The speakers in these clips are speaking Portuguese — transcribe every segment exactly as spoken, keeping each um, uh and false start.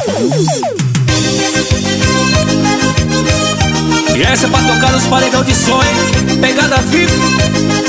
E essa é pra tocar nos paredão de som, hein? Pegada V I P.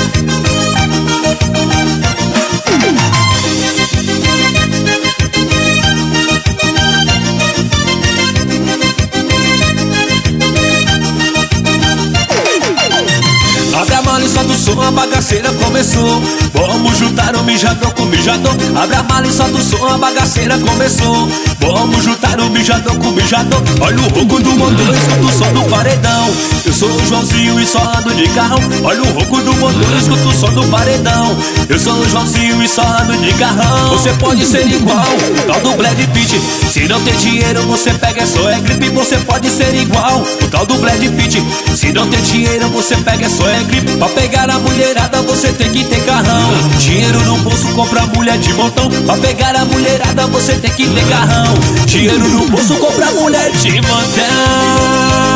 Abre a mala e solta o som, a bagaceira começou. Vamos juntar o mijador com o mijador. Abre a mala e solta o som, a bagaceira começou. Vamos juntar o mijador com o mijador. Olha o ronco do motor, escuta o som do paredão. Eu sou o Joãozinho e só ando de carrão. Olha o ronco do motor, escuta o som do paredão. Eu sou o Joãozinho e só ando de carrão. Você pode ser igual o tal do Brad Pitt. Se não tem dinheiro você pega, é só é gripe. Você pode ser igual o tal do Brad Pitt. Se não tem dinheiro você pega, é só é gripe. Pra pegar a mulherada você tem que ter carrão. Dinheiro no bolso compra mulher de montão. Pra pegar a mulherada você tem que ter carrão. Dinheiro no bolso compra mulher de montão.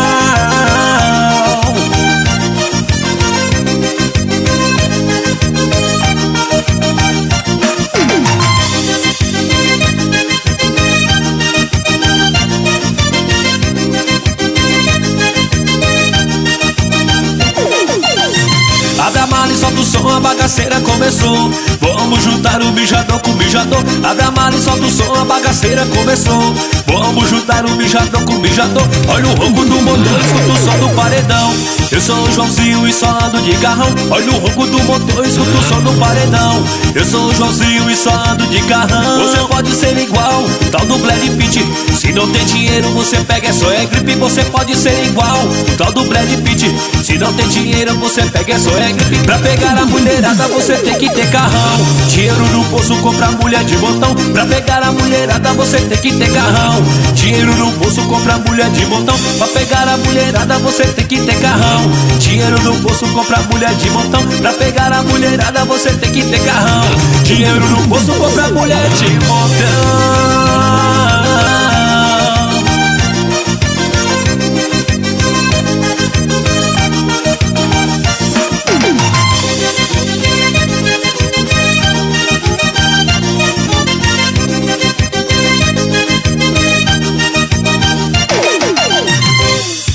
Abre a mala e solta o som, a bagaceira começou. Vamos juntar o mijador com o mijador. Abre a mala e solta o som, a bagaceira começou. Vamos juntar o mijador com o mijador. Olha o ronco do motor, escuta o som do paredão. Eu sou o Joãozinho e só ando de carrão. Olha o ronco do motor, escuta o som do paredão. Eu sou o Joãozinho e só ando de carrão. Você pode ser igual tal do Brad Pitt. Se não tem dinheiro você pega, é só é gripe. Você pode ser igual tal do Brad Pitt. Se não tem dinheiro você pega, é só é gripe. Pra pegar a mulherada você tem que ter carrão. Dinheiro no bolso compra mulher de montão. Pra pegar a mulherada você tem que ter carrão. Dinheiro no bolso compra mulher de montão. Pra pegar a mulherada você tem que ter carrão. Dinheiro no bolso compra mulher de montão. Pra pegar a mulherada você tem que ter carrão. Dinheiro no bolso compra mulher de montão.